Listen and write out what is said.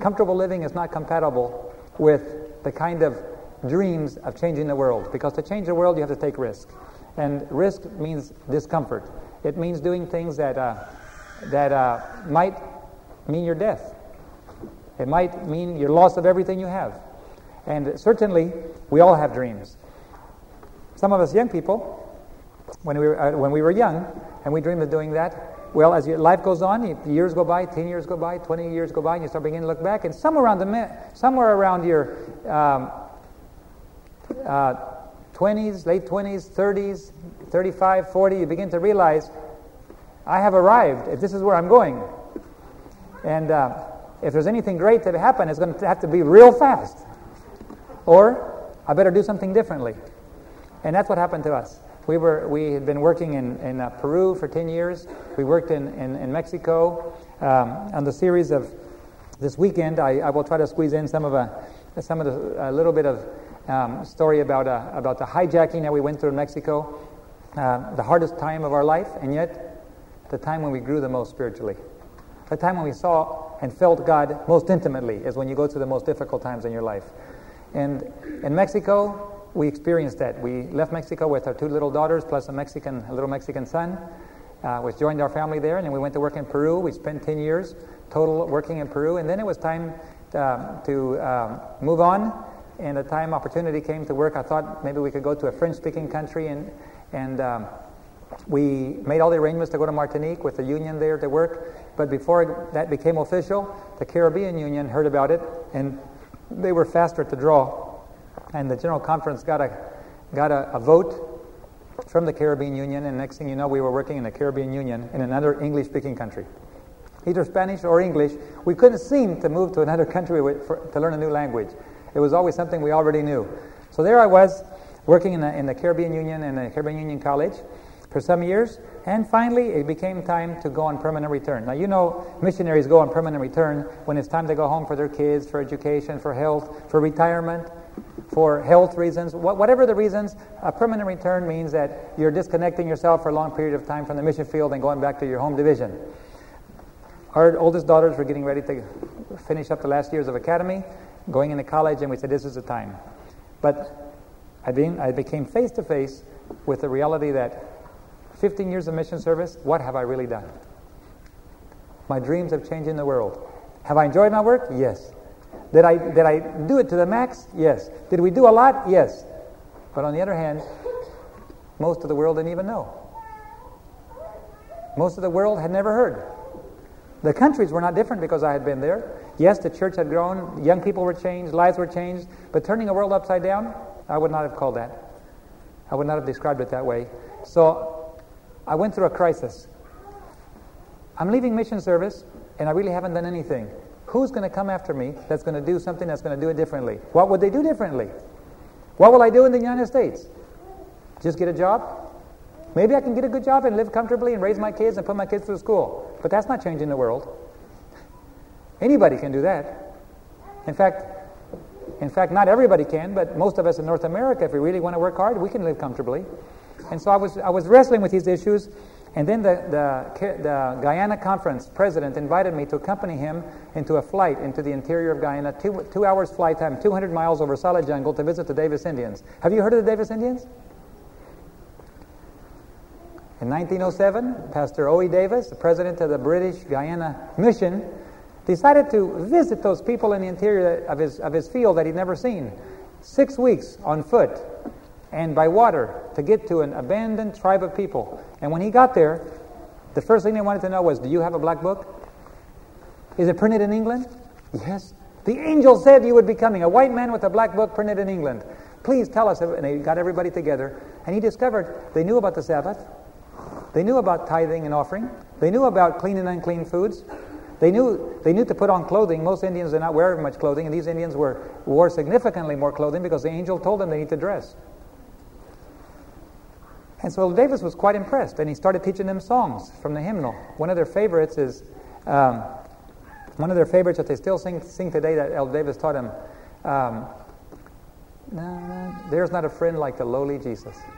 Comfortable living is not compatible with the kind of dreams of changing the world, because to change the world you have to take risk, and risk means discomfort. It means doing things that might mean your death. It might mean your loss of everything you have. And certainly we all have dreams. Some of us young people, when we were young and we dreamed of doing that, well, as your life goes on, years go by, 10 years go by, 20 years go by, and you start beginning to look back, and somewhere around your 20s, late 20s, 30s, 35, 40, you begin to realize, I have arrived, if this is where I'm going. And if there's anything great to happen, it's going to have to be real fast. Or I better do something differently. And that's what happened to us. We had been working in Peru for 10 years. We worked in Mexico. On the series of this weekend, I will try to squeeze in some of a little bit of story about the hijacking that we went through in Mexico. The hardest time of our life, and yet the time when we grew the most spiritually. The time when we saw and felt God most intimately is when you go through the most difficult times in your life. And in Mexico, we experienced that. We left Mexico with our 2 little daughters plus a little Mexican son, which joined our family there, and then we went to work in Peru. We spent 10 years total working in Peru, and then it was time to move on, and the opportunity came to work. I thought maybe we could go to a French-speaking country, and we made all the arrangements to go to Martinique with the union there to work, but before that became official, the Caribbean Union heard about it, and they were faster to draw. And the General Conference got a vote from the Caribbean Union, and next thing you know, we were working in the Caribbean Union in another English-speaking country. Either Spanish or English. We couldn't seem to move to another country to learn a new language. It was always something we already knew. So there I was, working in the Caribbean Union and the Caribbean Union College for some years, and finally it became time to go on permanent return. Now, you know, missionaries go on permanent return when it's time to go home for their kids, for education, for health, for retirement, for health reasons, whatever the reasons. A permanent return means that you're disconnecting yourself for a long period of time from the mission field and going back to your home division. Our oldest daughters were getting ready to finish up the last years of academy, going into college, and we said, this is the time. But I became face to face with the reality that 15 years of mission service, what have I really done? My dreams of changing the world. Have I enjoyed my work? Yes. Did I do it to the max? Yes. Did we do a lot? Yes. But on the other hand, most of the world didn't even know. Most of the world had never heard. The countries were not different because I had been there. Yes, the church had grown, young people were changed, lives were changed, but turning a world upside down, I would not have called that. I would not have described it that way. So I went through a crisis. I'm leaving mission service, and I really haven't done anything. Who's going to come after me that's going to do something that's going to do it differently? What would they do differently? What will I do in the United States? Just get a job? Maybe I can get a good job and live comfortably and raise my kids and put my kids through school. But that's not changing the world. Anybody can do that. In fact, not everybody can, but most of us in North America, if we really want to work hard, we can live comfortably. And so I was wrestling with these issues, and then the Guyana Conference president invited me to accompany him into a flight into the interior of Guyana, 2 hours flight time, 200 miles over solid jungle to visit the Davis Indians. Have you heard of the Davis Indians? In 1907, Pastor O.E. Davis, the president of the British Guyana Mission, decided to visit those people in the interior of his field that he'd never seen. 6 weeks on foot and by water to get to an abandoned tribe of people. And when he got there, the first thing they wanted to know was, do you have a black book? Is it printed in England? Yes. The angel said you would be coming, a white man with a black book printed in England. Please tell us. And they got everybody together. And he discovered they knew about the Sabbath. They knew about tithing and offering. They knew about clean and unclean foods. They knew to put on clothing. Most Indians did not wear much clothing, and these Indians wore significantly more clothing because the angel told them they need to dress. And so Davis was quite impressed, and he started teaching them songs from the hymnal. One of their favorites that they still sing today that Elder Davis taught them. There's not a friend like the lowly Jesus.